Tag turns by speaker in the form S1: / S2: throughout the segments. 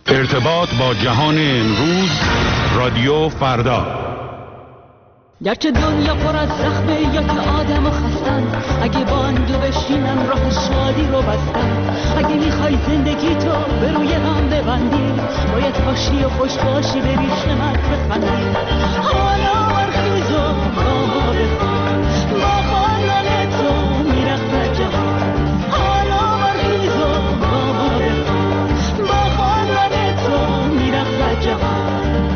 S1: ارتباط با جهان امروز، رادیو فردا.
S2: گرچه دنیا پر از زخمه یا که آدم و خستن، اگه با اندو بشینن راه شادی رو بستن. اگه میخوای زندگی تو به روی هم ببندی، باید خوشی و خوش باشی، بری شمت بخندی. حالا برخیز و با ما بخوان، با خواندن تو میرخت جهان. حالا برخیز و با ما بخوان، با خواندن تو میرخت جهان.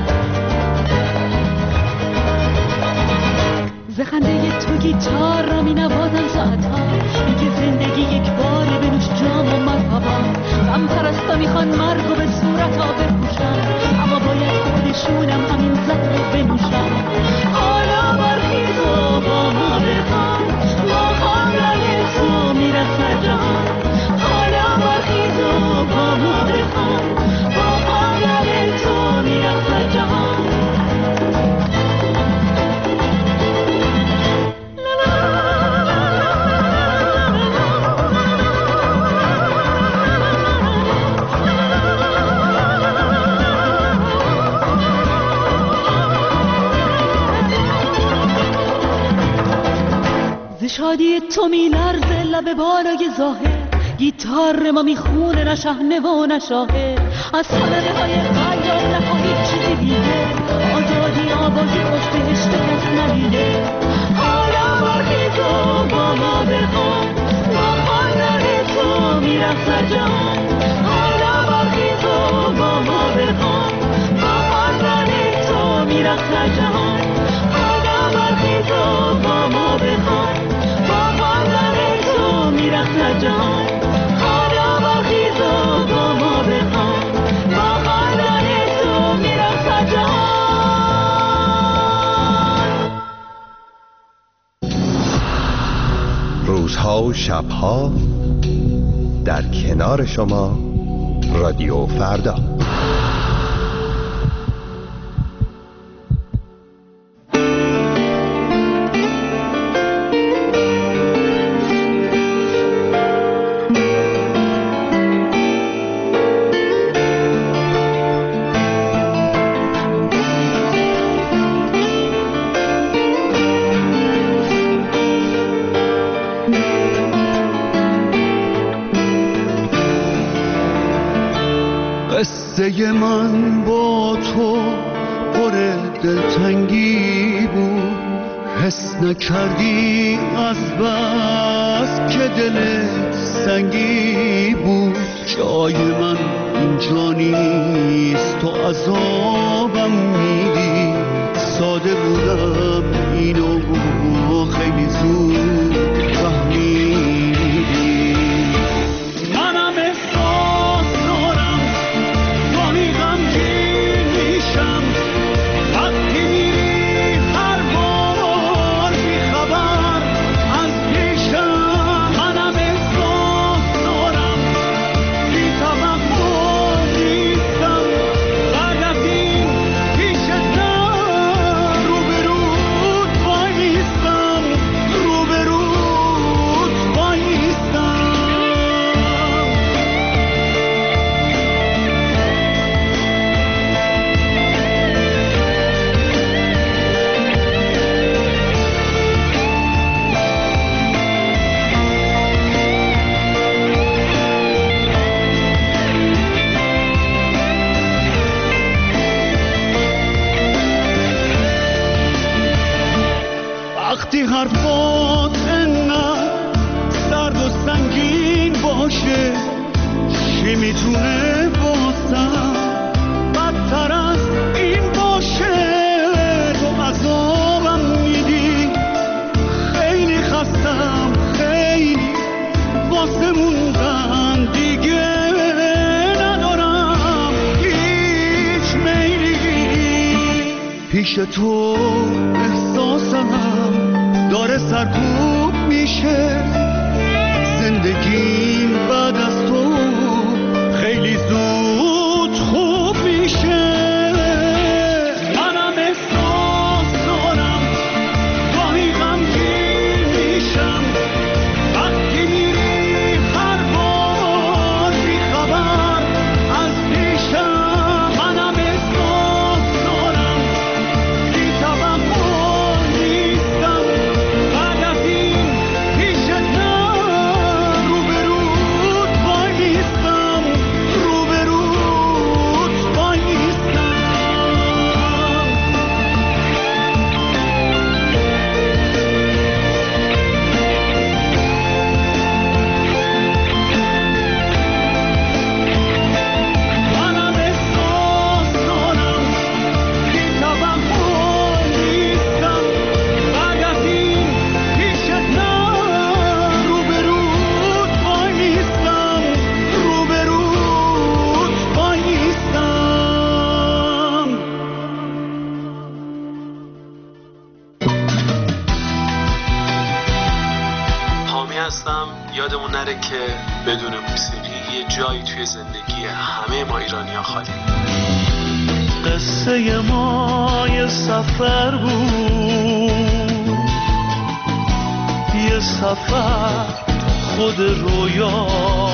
S2: زخنده تو گیتار را می نوازن ساعتها، میگه زندگی یک باره بنوش جام و مرحبا. غم پرستا میخوان مرگ و به صورتا بپوشن، اما باید خودشونم همین زهر رو بنوشن. حالا برخیز و با ما بخوان، با خواندن تو میرسد جهان. حالا برخیز و با ما بخوان، با خواندن تو میرسد جهان. شادی تو می لرزه لب بالای ظاهر، گیتار ما میخونه نه شهنه و نه شاهر. از صدقه های خیال نخواهی چیزی دیگه، آزادی آبادی خوش بهشت کس ندیده. حالا برخیز و با ما بخوان، با خواندن تو میرخت جهان. حالا برخیز و با ما بخوان، با خواندن تو میرخت جهان. حالا برخیز و با ما بخوان، میرخت جهان. حالا برخیز و با ما بخوان، با خواندن تو میرخت جهان.
S3: روزها و شبها در کنار شما، رادیو فردا.
S4: قصه من با تو پر دلتنگی بود، حس نکردی از بس که دلت سنگی بود. جای من اینجا نیست، تو عذابم میدی. ساده بودم اینو خیلی زود فهمیدی. منم احساس دارم گاهی غمگین میشم، وقتی میری هر بار بیخبر از پیشم. منم احساس دارم بی توقع نیستم، بعد از این پیشتم روبروت وایستم، روبروت وایستم. وقتی حرفات انقدر سرد و سنگین باشه، چی میتونه واسم بدتر از این باشه؟ تو عذابم میدی، خیلی خستم، خیلی واسه موندن دیگه ندارم هیچ میلی. پیش تو احساسم داره سرکوب میشه، زندگیم بعد از تو خیلی زود خوب میشه. منم احساس دارم گاهی غمگین میشم، وقتی میری هر بار بیخبر از پیشم.
S5: که بدون موسیقی یه جایی توی زندگی همه ما ایرانی‌ها خالی.
S4: قصه ما یه سفر بود، یه سفر خود رویا.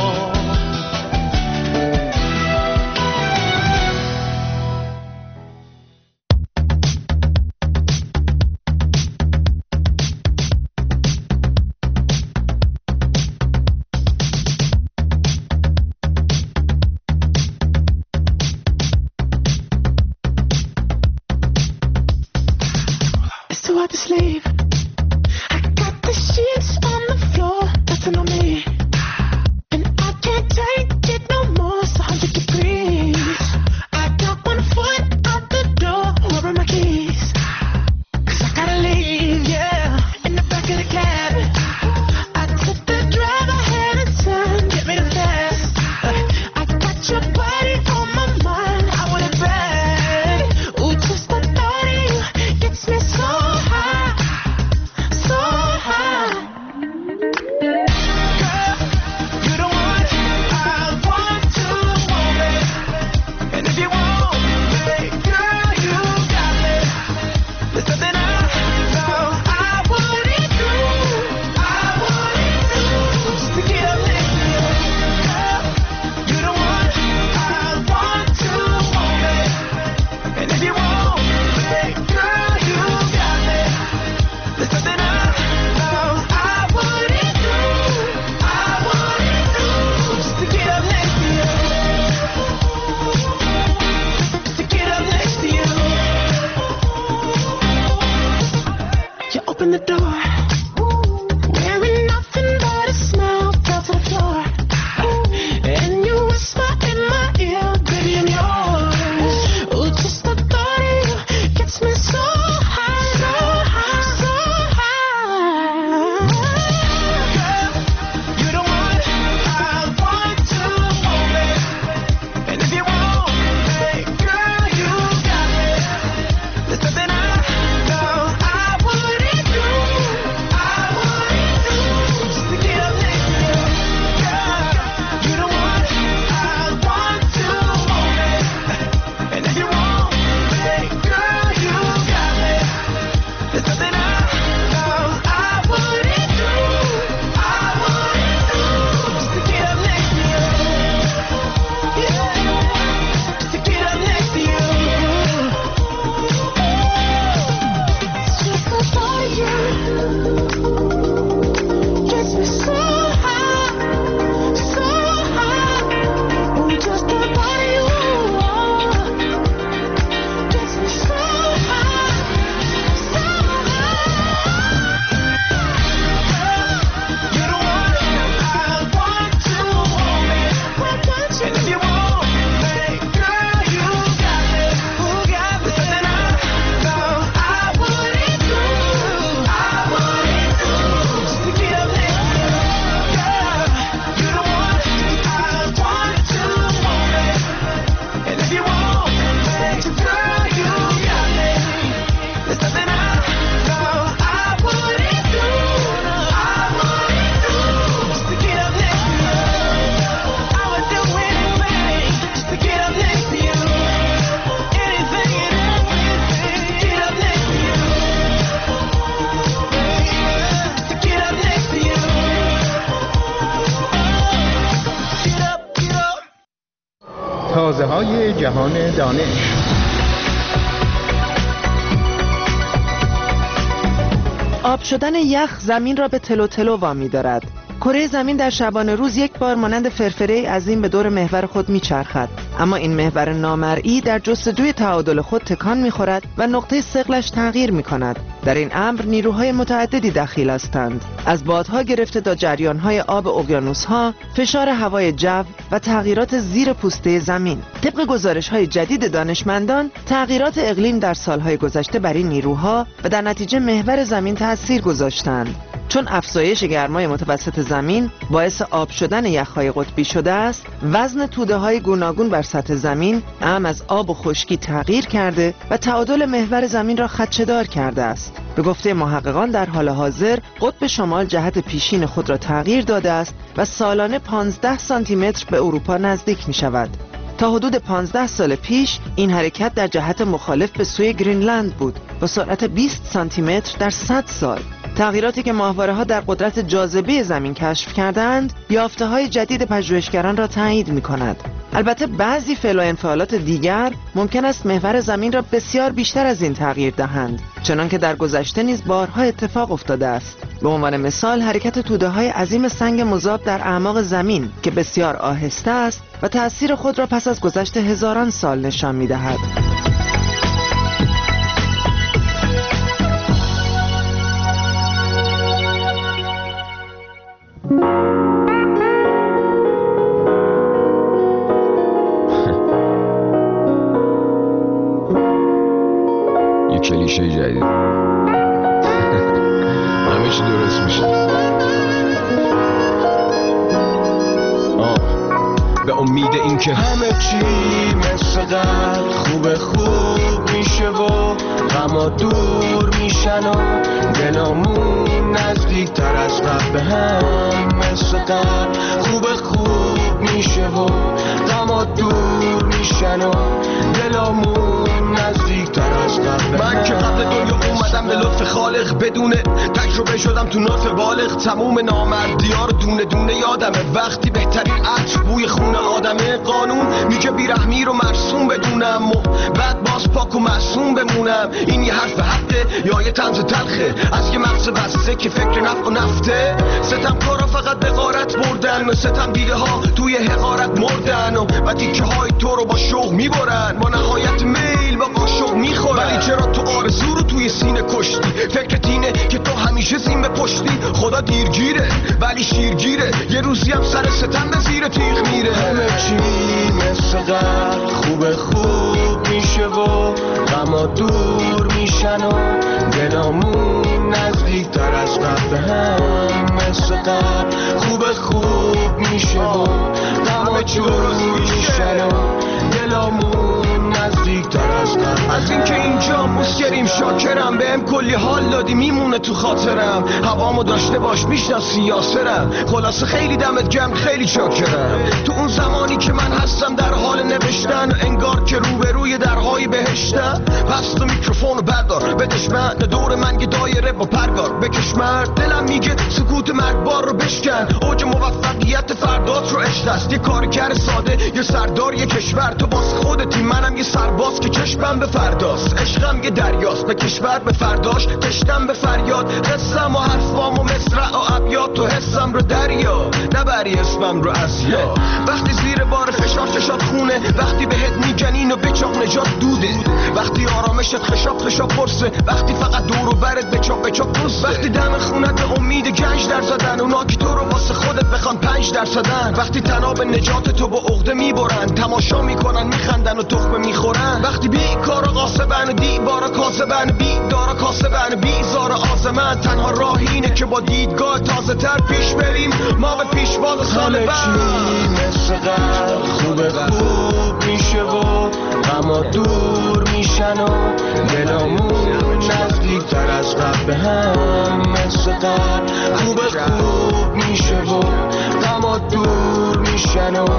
S3: تازه‌های جهان دانش.
S6: آب شدن یخ زمین را به تلو تلو وامی دارد. کره زمین در شبانه روز یک بار مانند فرفره عظیم به دور محور خود میچرخد، اما این محور نامرئی در جستجوی تعادل خود تکان میخورد و نقطه ثقلش تغییر میکند. در این امر نیروهای متعددی دخیل هستند، از بادها گرفته تا جریانهای آب اقیانوس‌ها، فشار هوای جو و تغییرات زیر پوسته زمین. طبق گزارش‌های جدید دانشمندان، تغییرات اقلیم در سالهای گذشته بر این نیروها و در نتیجه محور زمین تأثیر گذاشتند. چون افزایش گرمای متوسط زمین باعث آب شدن یخ‌های قطبی شده است، وزن توده‌های گوناگون بر سطح زمین اعم از آب و خشکی تغییر کرده و تعادل محور زمین را خدشه‌دار کرده است. به گفته محققان در حال حاضر قطب شمال جهت پیشین خود را تغییر داده است و سالانه 15 سانتی متر به اروپا نزدیک می شود. تا حدود 15 سال پیش این حرکت در جهت مخالف به سوی گرینلند بود با سرعت 20 سانتی متر در 100 سال. تغییراتی که ماهواره‌ها در قدرت جاذبه زمین کشف کردند، یافته‌های جدید پژوهشگران را تایید می‌کند. البته بعضی فعل و انفعالات دیگر ممکن است محور زمین را بسیار بیشتر از این تغییر دهند، چنانکه در گذشته نیز بارها اتفاق افتاده است. به عنوان مثال حرکت توده‌های عظیم سنگ مذاب در اعماق زمین که بسیار آهسته است و تأثیر خود را پس از گذشت هزاران سال نشان می‌دهد.
S7: کلیشه جدید. همه چی درست میشه. به امید این که
S4: همه چی مثل قبل خوب میشه و غما دور میشن و دلامون نزدیک تر از قبل به هم مثل قبل خوب میشه و غما دور میشن و دلامون نزدیک تر از قبل. من که قبل دنیا اومدم به لطف خالق، بدون تجربه شدم تو نطف بالغ. تموم نامردی‌ها رو دونه دونه یادمه، وقتی بهترین عطر بوی خون آدمه. قانون میگه بیرحمی رو مرسوم بدونم و بعد باز پاک و معصوم بمونم. این یه حرف حقه یا یه طنز تلخه از یه مغز بسته که فکر نفع و نفته؟ ستمکارا فقط به غارت بردن و ستم دیده ها توی حقارت مردن و تیکه های تو رو با شوق میبرن، با نهایت میل با قاشق میخورن. ولی چرا تو آرزو رو توی سینه کشتی؟ فکرت اینه که تو همیشه زین به پشتی. خدا دیرگیره ولی شیرگیره، یه روزی هم سر ستم به زیر تیغ میره. همه چی مثل قبل خوب میشه و غما دور میشن و دلامون نزدیک تر از قبل هم مثل قبل خوب میشه و غما دور میشن و دلامون نزدیک تر از قبل. از اینکه اینجا مسکریم شاکرم، بهم کلی حال دادی میمونه تو خاطرم. هوامو داشته باش میشناسی یاسرم، خلاصه خیلی دمت گرم خیلی چاکرم. تو اون زمانی که من هستم در حال نوشتن، انگار که روبروی درهای بهشتم. پس تو میکروفونو بردار بدش من، دور من یه دایره با پرگار بکش مرد. دلم میگه سکوت مرگبار رو بشکن، اوج موفقیت فردات رو اشتست. یه کارگر ساده یه سردار یه کشور، تو باز خودتی منم یه سرباز که چشمم به فرداست. عشقم یه دریاست به کشور به فرداش، کشتم به فریاد قسم و حرفام و مصرع و ابیات. تو حسم رو دریا نبری اسمم رو از یا. وقتی زیر بار فشار چشات خونه، وقتی بهت میگن اینو بچاق نجات دوده، وقتی آرامشت خشاب پرسه، وقتی فقط دور و برت بچاق دوسته، وقتی دم خونت به امید گنج در زدن، اونا که تو رو واسه خودت بخوان 5%، وقتی تناب نجات تو با عقده میبرن، تماشا میکنن میخندن و تخمه میخورن، وقتی بیکارا قاسبن و دیوارا کاسبن، بیدارا کاسبن بیزار آزمن. تنها راه اینه که با دیدگاه تازه تر پیش بریم، ما به پیشواز سال بعد. مثل قبل خوب میشه و غما دور میشن و دلامون نزدیک تر از قبل به هم. مثل قبل خوب میشه و غما دور میشن و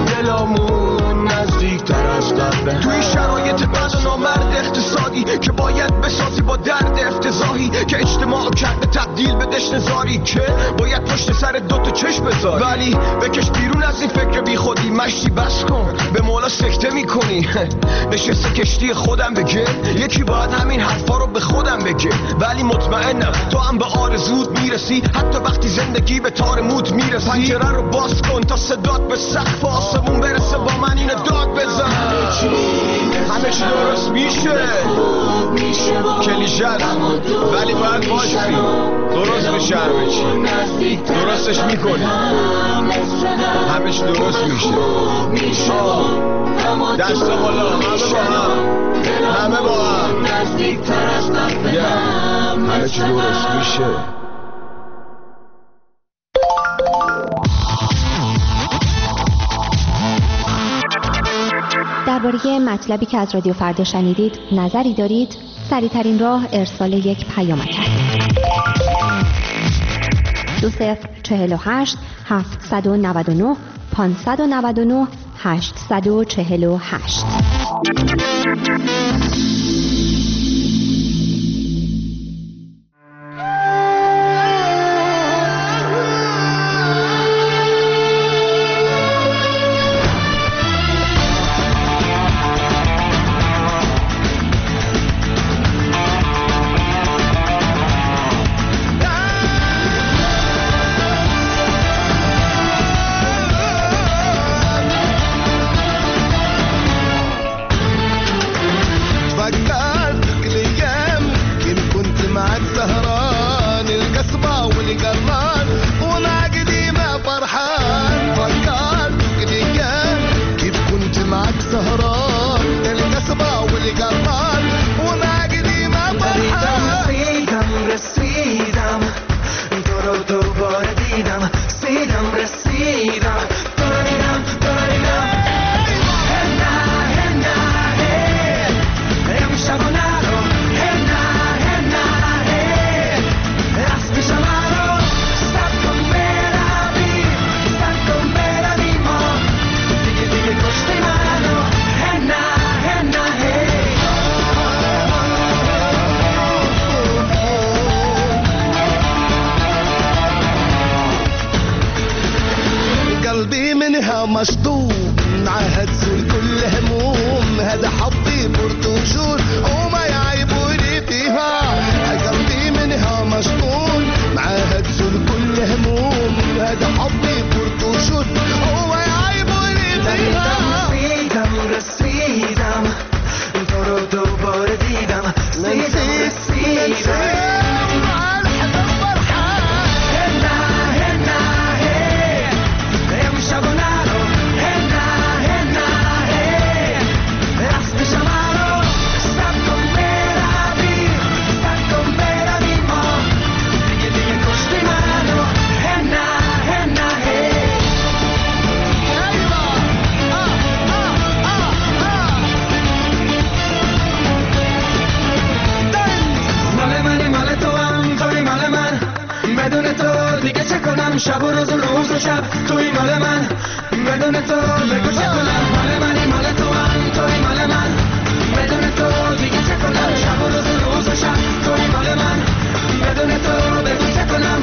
S4: دلامون نزدیک تر از قبل به هم. توی شرایط بد و نامرد اقتصادی که باید بسازی با درد افتضاحی، که اجتماع کرده تبدیل به دشنزاری، که باید پشت سر دوتا چشم بذاری، ولی بکش بیرون از این فکر بی خودی. مشتی بس کن به مولا سکته میکنی، نشسته کشتی خودم بگه، یکی باید همین حرفا رو به خودم بگه. ولی مطمئنم تو هم به آرزوت میرسی، حتی وقتی زندگی به تار موت میرسی. پنجره رو باز کن تا صدات به سقف آسمون برسه، با من اینو داد بزن. همه چی درست میشه، کلیشه است ولی باید باشی، درست میشه. همه چی درستش میکنی، همه چی درست میشه. دست بالا، همه با هم همه چی درست میشه.
S8: درباره مطلبی که از رادیو فردا شنیدید نظری دارید؟ سریع‌ترین راه ارسال یک پیامک است. 2048 799 599 848.
S4: مصدوم عهد زول كل هموم هذا حبي برتوشون وما يعيبوني فيها قلبي منها مصدوم معهد زول كل هموم هذا حبي برتوشون وما يعيبوني فيها رسيدم تو رو دوباره دیدم رسیدم شب و روز و روز و شب توی مال من بدون تو بگو چه کنم مال منی مال تو هم توی مال من بدون تو دیگه چه کنم شب و روز و روز و شب توی مال من بدون تو بگو چه کنم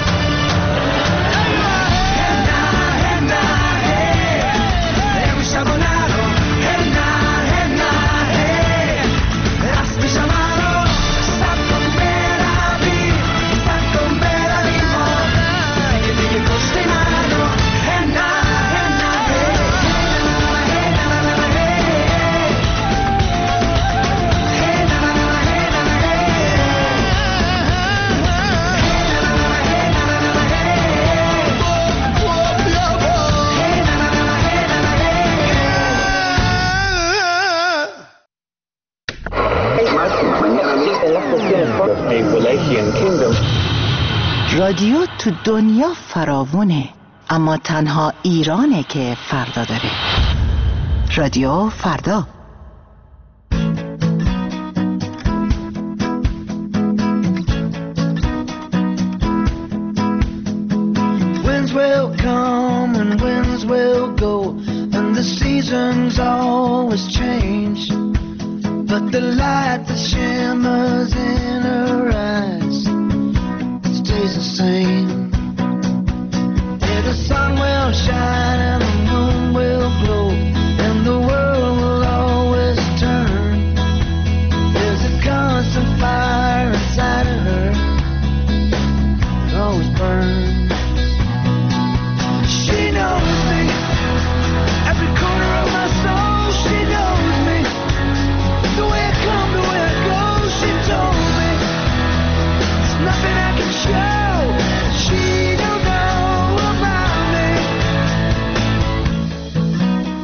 S6: رادیو تو دنیا فراوونه، اما تنها ایرانه که فردا داره. رادیو فردا.
S4: Winds will come and winds will go, and the seasons always change, but the light that shimmers in her eyes stays the same. Yeah, the sun will shine and the moon will glow, and the world will always turn. There's a constant fire inside of her, it always burns. She knows me, every corner of my soul. She knows me, the way I come, the way I go. She told me there's nothing I can show she don't know about me.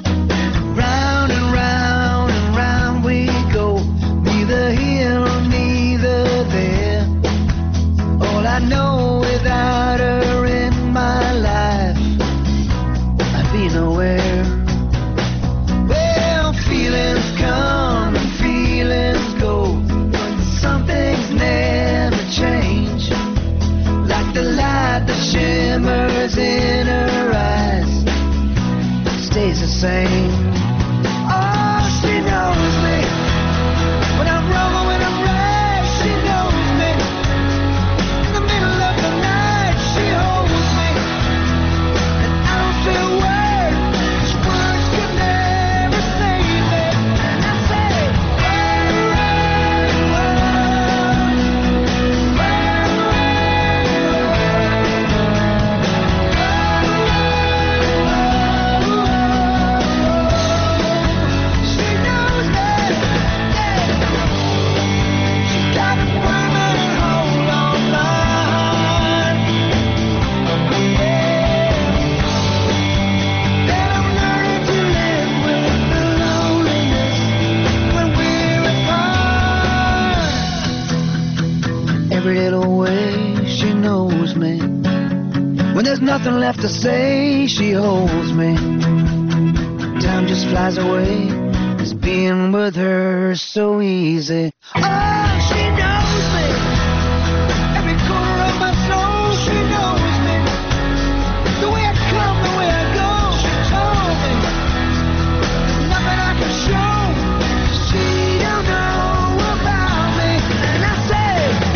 S9: me. When there's nothing left to say, she holds me. Time just flies away, it's being with her so easy. Oh, she knows me. Every corner of my soul, she knows me. The way I come, the way I go, she told me. Nothing I can show, she don't know about me. And I say,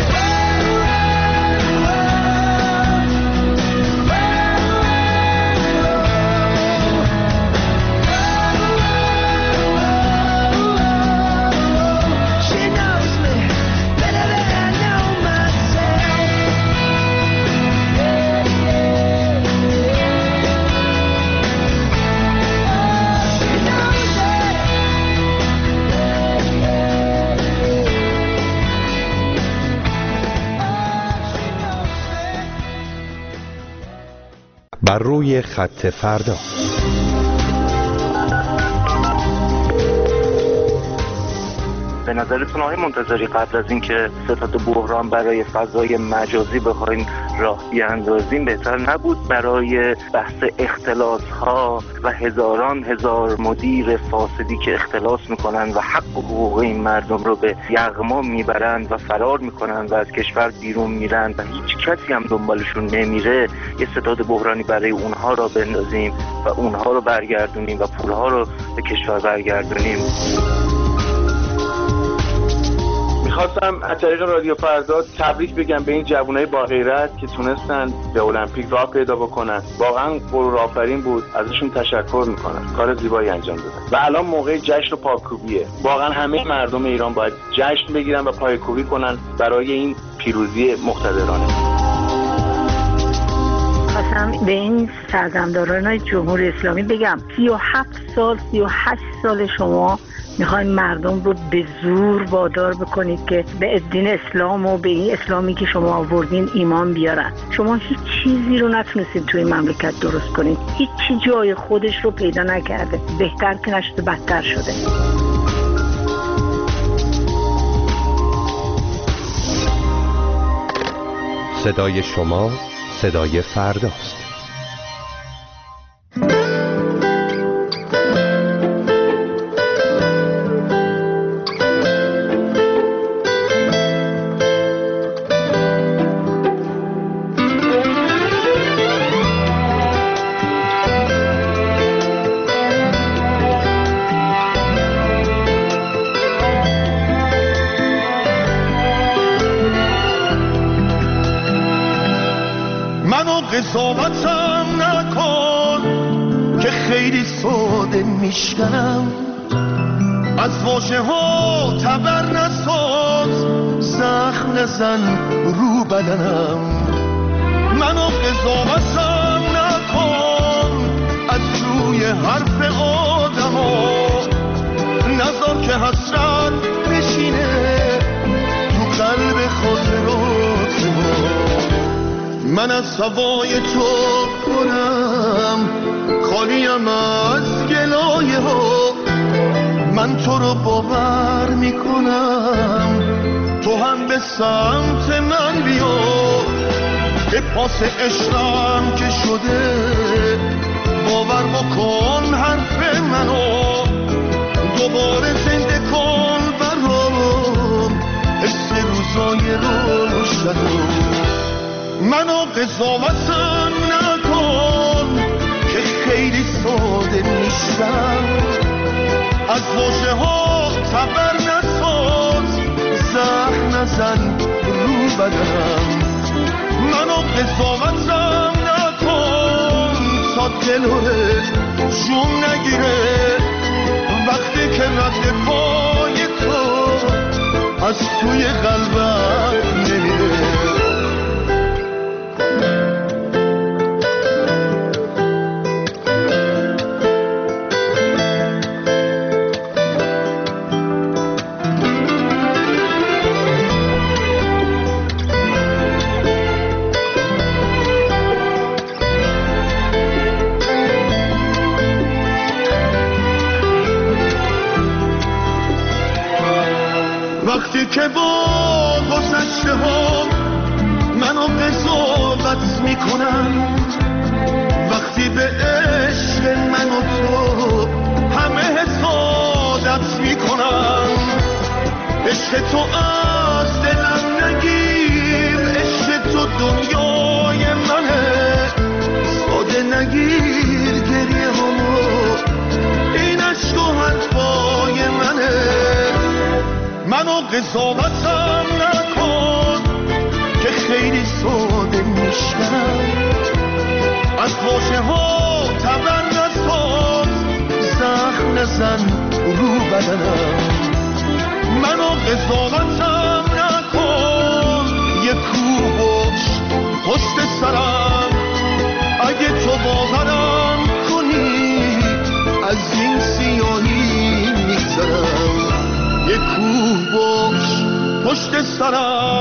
S9: she knows me better than I know myself. She knows it.
S10: بر روی خط فردا.
S11: به نظرتون آقای منتظری قبل از اینکه ستاد بحران برای فضای مجازی بخوایم راه بیاندازیم بهتر نبود برای بحث اختلاس ها و هزاران هزار مدیر فاسدی که اختلاس میکنن و حق و حقوق این مردم رو به یغما میبرند و فرار میکنن و از کشور بیرون میرن و هیچ کسی هم دنبالشون نمیره، یه ستاد بحرانی برای اونها را بندازیم و اونها رو برگردونیم و پولها رو به کشور برگردونیم.
S12: میخواستم از طریق رادیو فردا تبریک بگم به این جوانای با غیرت که تونستن به المپیک راه پیدا بکنن. واقعا غرور آفرین بود، ازشون تشکر میکنم، کار زیبایی انجام دادن و الان موقع جشن و پایکوبیه. واقعا همه مردم ایران باید جشن بگیرن و پایکوبی کنن برای این پیروزی مقتدرانه.
S13: خواستم به این سردمداران جمهوری اسلامی بگم 38 سال شما میخواین مردم رو به زور وادار بکنید که به دین اسلام و به این اسلامی که شما آوردین ایمان بیارن. شما هیچ چیزی رو نتونستید توی مملکت درست کنید، هیچی جای خودش رو پیدا نکرده، بهتر که نشده بدتر شده.
S10: صدای شما صدای فرداست.
S4: قضاوتم نکن که خیلی ساده میشکنم، از واژه ها تبر نساز، زخم نزن رو بدنم. منو قضاوتم نکن از روی حرف آدم ها، نذار که حسرت بشینه تو قلب خاطرات ما. من از هوای تو پرم، خالیم از گلایه ها، من تو رو باور میکنم، تو هم به سمت من بیا. به پاس عشقم که شده باور بکن حرف منو، دوباره زنده کن برام حس روزای روشنو. منو قضاوتم نکن که خیلی ساده نیستم، از واژه ها تبر نساز، زخم نزن رو بدنم. منو قضاوتم نکن تا دلوه جون نگیره وقتی که رد پای تو از توی قلبم نمیره. وقتی که با گذشته ها منو قضاوت قضاوت میکنن وقتی به عشق من و تو همه حسادت میکنن. عشق تو از دلم نگیر، عشق تو دنیای منه، ساده نگیر گریه همو، این عشق و حرفای منه. منو قضاوتم نکن که خیلی ساده میشکنم، از واژه ها طبع نساز، زخم نزن رو بدنم. منو قضاوتم نکن، یه کوه باش پشت سرم، اگه تو باورم کنی از این سیاهی میگذرم. یه کوه باش پشت سرم،